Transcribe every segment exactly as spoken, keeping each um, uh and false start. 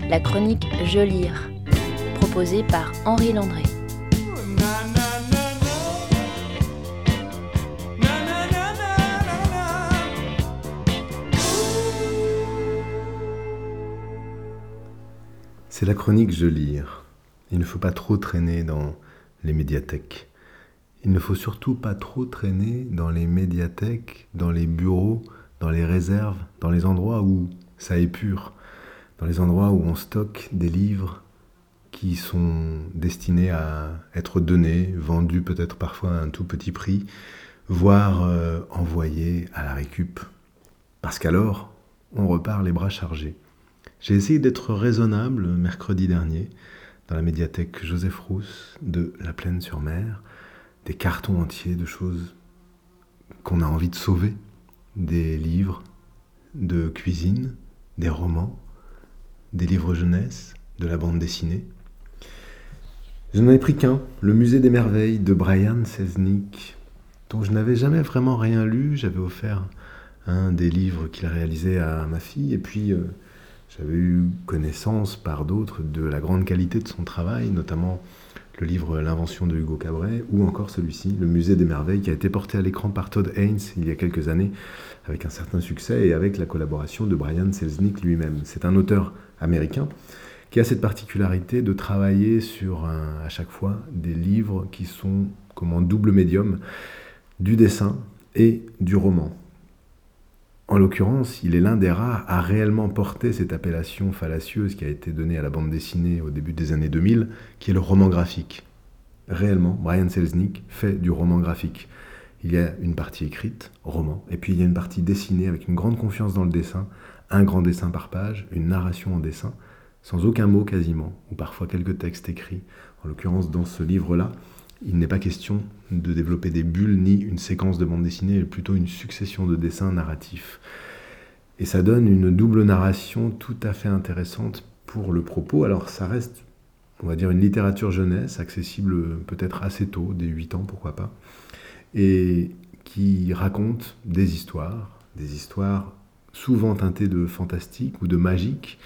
la chronique Je lire, proposée par Henri Landré. C'est la chronique Je lire. Il ne faut pas trop traîner dans les médiathèques. Il ne faut surtout pas trop traîner dans les médiathèques, dans les bureaux, dans les réserves, dans les endroits où ça épure, dans les endroits où on stocke des livres qui sont destinés à être donnés, vendus peut-être parfois à un tout petit prix, voire euh, envoyés à la récup. Parce qu'alors, on repart les bras chargés. J'ai essayé d'être raisonnable mercredi dernier dans la médiathèque Joseph Rousse de La Plaine-sur-Mer, des cartons entiers de choses qu'on a envie de sauver, des livres de cuisine, des romans, des livres jeunesse, de la bande dessinée. Je n'en ai pris qu'un, Le Musée des Merveilles de Brian Selznick, dont je n'avais jamais vraiment rien lu. J'avais offert un des livres qu'il a réalisé à ma fille, et puis euh, j'avais eu connaissance par d'autres de la grande qualité de son travail, notamment le livre L'invention de Hugo Cabret, ou encore celui-ci, Le Musée des Merveilles, qui a été porté à l'écran par Todd Haynes il y a quelques années, avec un certain succès et avec la collaboration de Brian Selznick lui-même. C'est un auteur américain qui a cette particularité de travailler sur, un, à chaque fois, des livres qui sont comme en double médium, du dessin et du roman. En l'occurrence, il est l'un des rares à réellement porter cette appellation fallacieuse qui a été donnée à la bande dessinée au début des années deux mille, qui est le roman graphique. Réellement, Brian Selznick fait du roman graphique. Il y a une partie écrite, roman, et puis il y a une partie dessinée avec une grande confiance dans le dessin, un grand dessin par page, une narration en dessin, sans aucun mot quasiment, ou parfois quelques textes écrits. En l'occurrence, dans ce livre-là, il n'est pas question de développer des bulles ni une séquence de bande dessinée, mais plutôt une succession de dessins narratifs. Et ça donne une double narration tout à fait intéressante pour le propos. Alors ça reste, on va dire, une littérature jeunesse, accessible peut-être assez tôt, dès huit ans, pourquoi pas, et qui raconte des histoires, des histoires souvent teintées de fantastique ou de magique.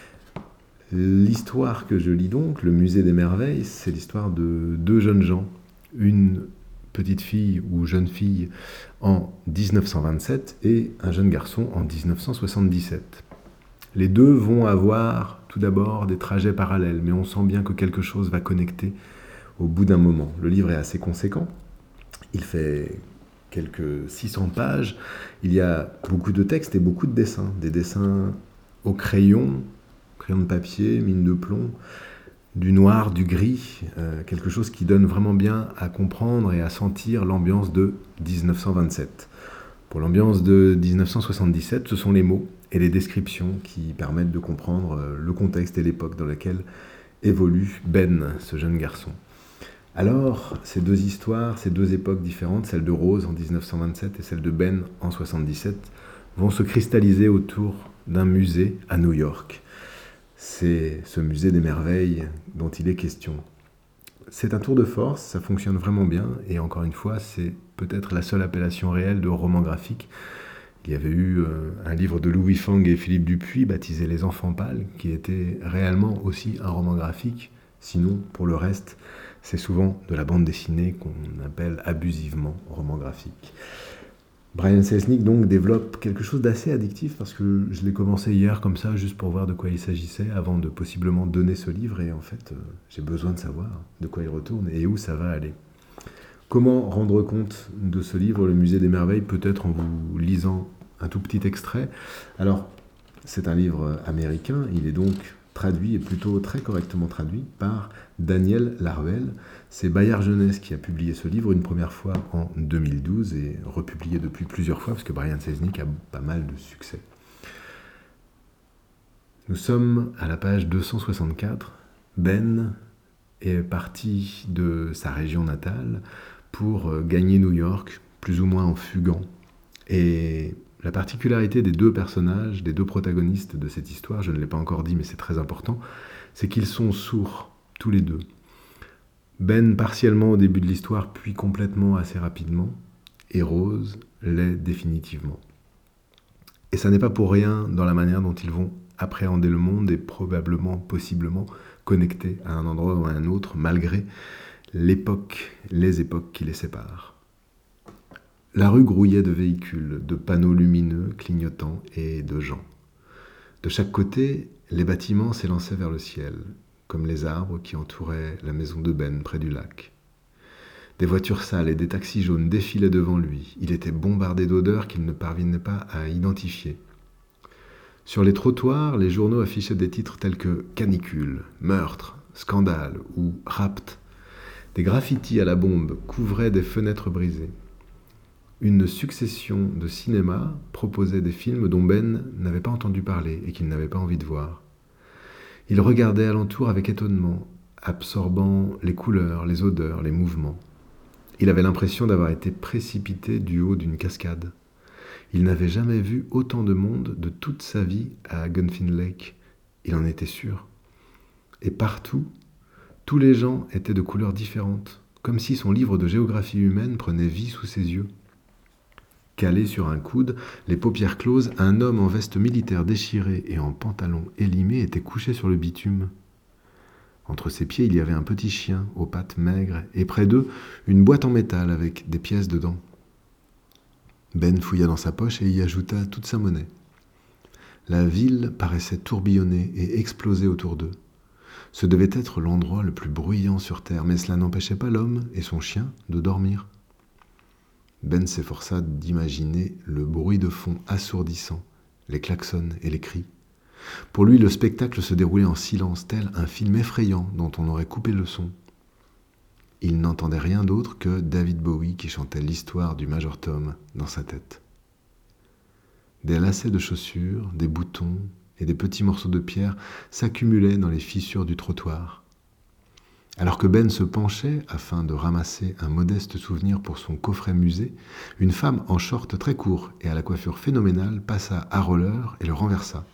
L'histoire que je lis donc, Le Musée des Merveilles, c'est l'histoire de deux jeunes gens, une petite fille ou jeune fille en dix-neuf cent vingt-sept et un jeune garçon en dix-neuf cent soixante-dix-sept. Les deux vont avoir tout d'abord des trajets parallèles, mais on sent bien que quelque chose va connecter au bout d'un moment. Le livre est assez conséquent, il fait quelques six cents pages, il y a beaucoup de textes et beaucoup de dessins, des dessins au crayon, crayon de papier, mine de plomb, du noir, du gris, euh, quelque chose qui donne vraiment bien à comprendre et à sentir l'ambiance de dix-neuf cent vingt-sept. Pour l'ambiance de dix-neuf cent soixante-dix-sept, ce sont les mots et les descriptions qui permettent de comprendre le contexte et l'époque dans laquelle évolue Ben, ce jeune garçon. Alors, ces deux histoires, ces deux époques différentes, celle de Rose en dix-neuf cent vingt-sept et celle de Ben en soixante-dix-sept, vont se cristalliser autour d'un musée à New York. C'est ce musée des merveilles dont il est question. C'est un tour de force, ça fonctionne vraiment bien, et encore une fois, c'est peut-être la seule appellation réelle de roman graphique. Il y avait eu euh, un livre de Louis Fang et Philippe Dupuis, baptisé Les Enfants Pâles, qui était réellement aussi un roman graphique. Sinon, pour le reste, c'est souvent de la bande dessinée qu'on appelle abusivement roman graphique. Brian Selznick donc développe quelque chose d'assez addictif parce que je l'ai commencé hier comme ça juste pour voir de quoi il s'agissait avant de possiblement donner ce livre et en fait euh, j'ai besoin de savoir de quoi il retourne et où ça va aller. Comment rendre compte de ce livre, Le Musée des Merveilles, peut-être en vous lisant un tout petit extrait. Alors c'est un livre américain, il est donc traduit et plutôt très correctement traduit par Daniel Laruelle. C'est Bayard Jeunesse qui a publié ce livre une première fois en deux mille douze et republié depuis plusieurs fois parce que Brian Selznick a pas mal de succès. Nous sommes à la page deux cent soixante-quatre. Ben est parti de sa région natale pour gagner New York, plus ou moins en fuguant. Et la particularité des deux personnages, des deux protagonistes de cette histoire, je ne l'ai pas encore dit mais c'est très important, c'est qu'ils sont sourds, tous les deux. Ben partiellement au début de l'histoire, puis complètement assez rapidement, et Rose l'est définitivement. Et ça n'est pas pour rien dans la manière dont ils vont appréhender le monde et probablement, possiblement, connectés à un endroit ou à un autre, malgré l'époque, les époques qui les séparent. La rue grouillait de véhicules, de panneaux lumineux, clignotants et de gens. De chaque côté, les bâtiments s'élançaient vers le ciel, comme les arbres qui entouraient la maison de Ben près du lac. Des voitures sales et des taxis jaunes défilaient devant lui. Il était bombardé d'odeurs qu'il ne parvenait pas à identifier. Sur les trottoirs, les journaux affichaient des titres tels que « Canicule »,« Meurtre »,« Scandale » ou « Rapt ». Des graffitis à la bombe couvraient des fenêtres brisées. Une succession de cinémas proposait des films dont Ben n'avait pas entendu parler et qu'il n'avait pas envie de voir. Il regardait alentour avec étonnement, absorbant les couleurs, les odeurs, les mouvements. Il avait l'impression d'avoir été précipité du haut d'une cascade. Il n'avait jamais vu autant de monde de toute sa vie à Gunfin Lake. Il en était sûr. Et partout, tous les gens étaient de couleurs différentes, comme si son livre de géographie humaine prenait vie sous ses yeux. Calé sur un coude, les paupières closes, un homme en veste militaire déchirée et en pantalon élimé était couché sur le bitume. Entre ses pieds, il y avait un petit chien aux pattes maigres et près d'eux, une boîte en métal avec des pièces dedans. Ben fouilla dans sa poche et y ajouta toute sa monnaie. La ville paraissait tourbillonner et exploser autour d'eux. Ce devait être l'endroit le plus bruyant sur terre, mais cela n'empêchait pas l'homme et son chien de dormir. Ben s'efforça d'imaginer le bruit de fond assourdissant, les klaxons et les cris. Pour lui, le spectacle se déroulait en silence, tel un film effrayant dont on aurait coupé le son. Il n'entendait rien d'autre que David Bowie qui chantait l'histoire du Major Tom dans sa tête. Des lacets de chaussures, des boutons et des petits morceaux de pierre s'accumulaient dans les fissures du trottoir. Alors que Ben se penchait afin de ramasser un modeste souvenir pour son coffret musée, une femme en short très court et à la coiffure phénoménale passa à roller et le renversa.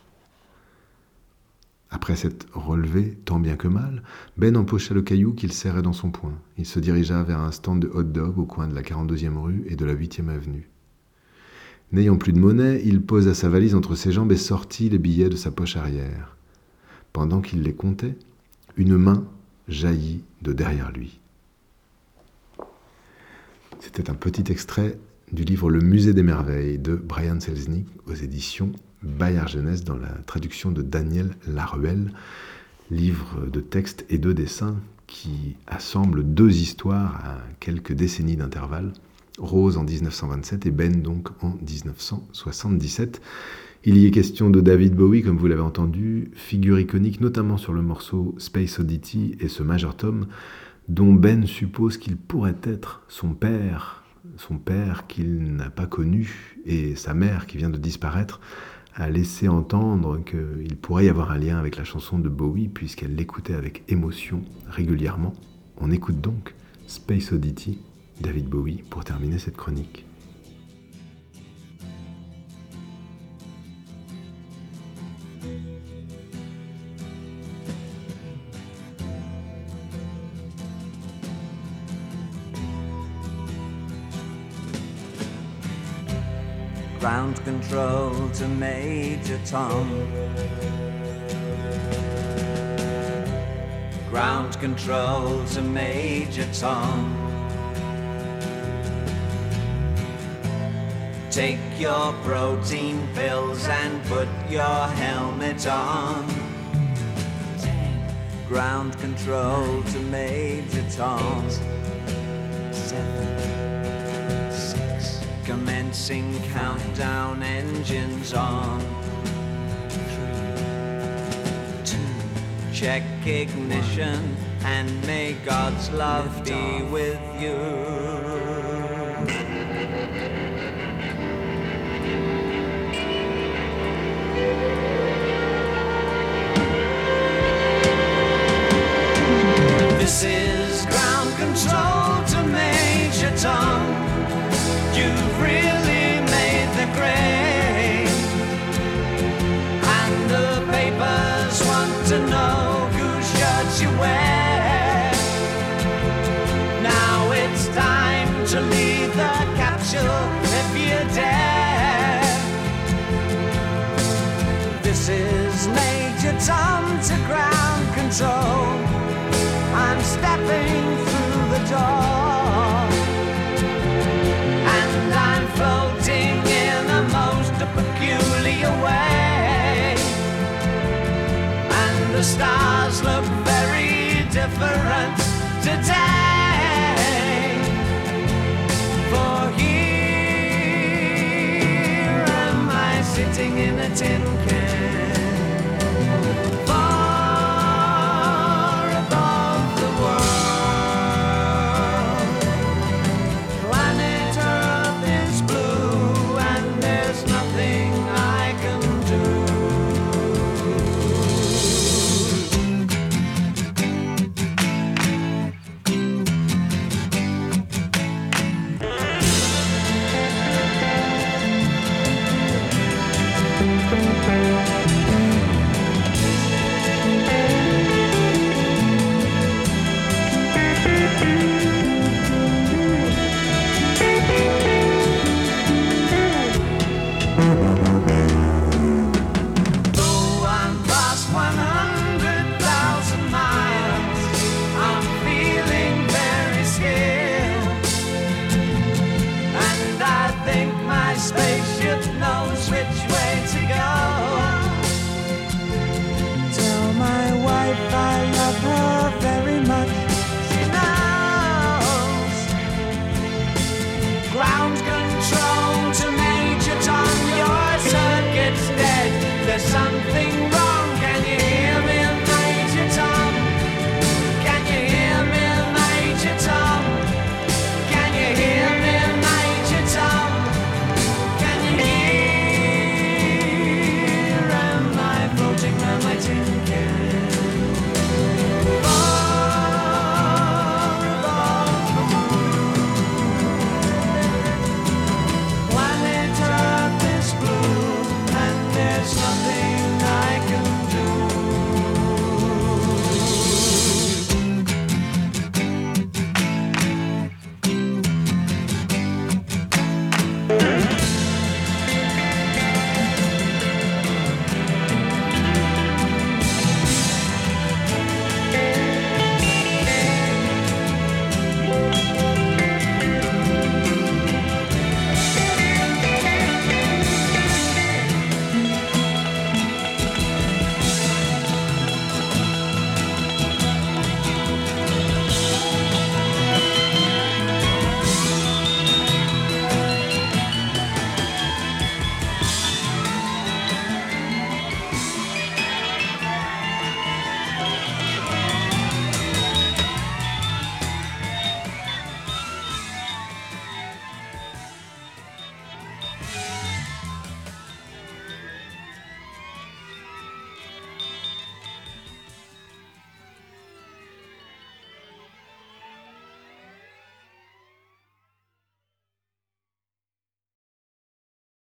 Après s'être relevé tant bien que mal, Ben empocha le caillou qu'il serrait dans son poing. Il se dirigea vers un stand de hot-dog au coin de la quarante-deuxième rue et de la huitième avenue. N'ayant plus de monnaie, il posa sa valise entre ses jambes et sortit les billets de sa poche arrière. Pendant qu'il les comptait, une main jaillit de derrière lui. C'était un petit extrait du livre Le Musée des Merveilles de Brian Selznick aux éditions Bayard Jeunesse dans la traduction de Daniel Laruelle, livre de textes et de dessins qui assemble deux histoires à quelques décennies d'intervalle, Rose en dix-neuf cent vingt-sept et Ben donc en dix-neuf cent soixante-dix-sept. Il y est question de David Bowie, comme vous l'avez entendu, figure iconique notamment sur le morceau Space Oddity et ce Major Tom, dont Ben suppose qu'il pourrait être son père, son père qu'il n'a pas connu, et sa mère qui vient de disparaître, a laissé entendre qu'il pourrait y avoir un lien avec la chanson de Bowie, puisqu'elle l'écoutait avec émotion régulièrement. On écoute donc Space Oddity, David Bowie, pour terminer cette chronique. Ground control to Major Tom. Ground control to Major Tom. Take your protein pills and put your helmet on. Ground control to Major Tom. Seven. Commencing countdown, engines on. Three, two, check ignition, and may God's love be with you. This is ground control to Major Tom. You've really made the grade, and the papers want to know whose shirts you wear. Now it's time so I'm stepping through the door, and I'm floating in a most peculiar way, and the stars look very different today, for here am I sitting in a tin can,